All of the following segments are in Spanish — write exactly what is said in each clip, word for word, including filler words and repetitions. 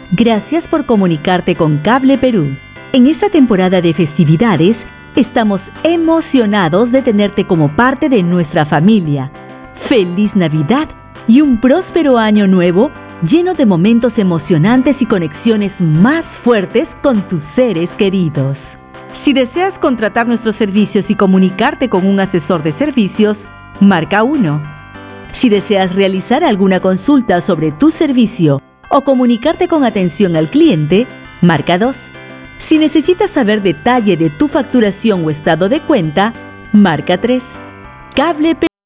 Gracias por comunicarte con Cable Perú. En esta temporada de festividades, estamos emocionados de tenerte como parte de nuestra familia. ¡Feliz Navidad y un próspero año nuevo lleno de momentos emocionantes y conexiones más fuertes con tus seres queridos! Si deseas contratar nuestros servicios y comunicarte con un asesor de servicios, marca uno. Si deseas realizar alguna consulta sobre tu servicio o comunicarte con atención al cliente, marca dos. Si necesitas saber detalle de tu facturación o estado de cuenta, marca tres. Cable Perú.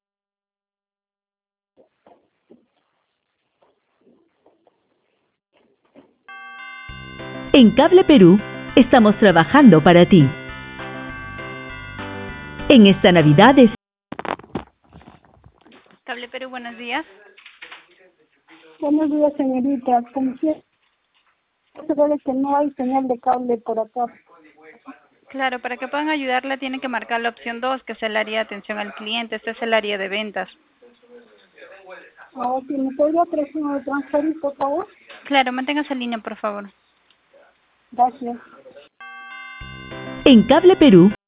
En Cable Perú, estamos trabajando para ti. En esta Navidad es... Cable Perú, buenos días. Buenos días, señorita. Como si se ve que no hay señal de cable por acá. Claro, para que puedan ayudarle tienen que marcar la opción dos, que es el área de atención al cliente. Este es el área de ventas. Ahora, si me podría tra- transferir, por favor. Claro, manténgase en línea, por favor. Gracias. En Cable Perú,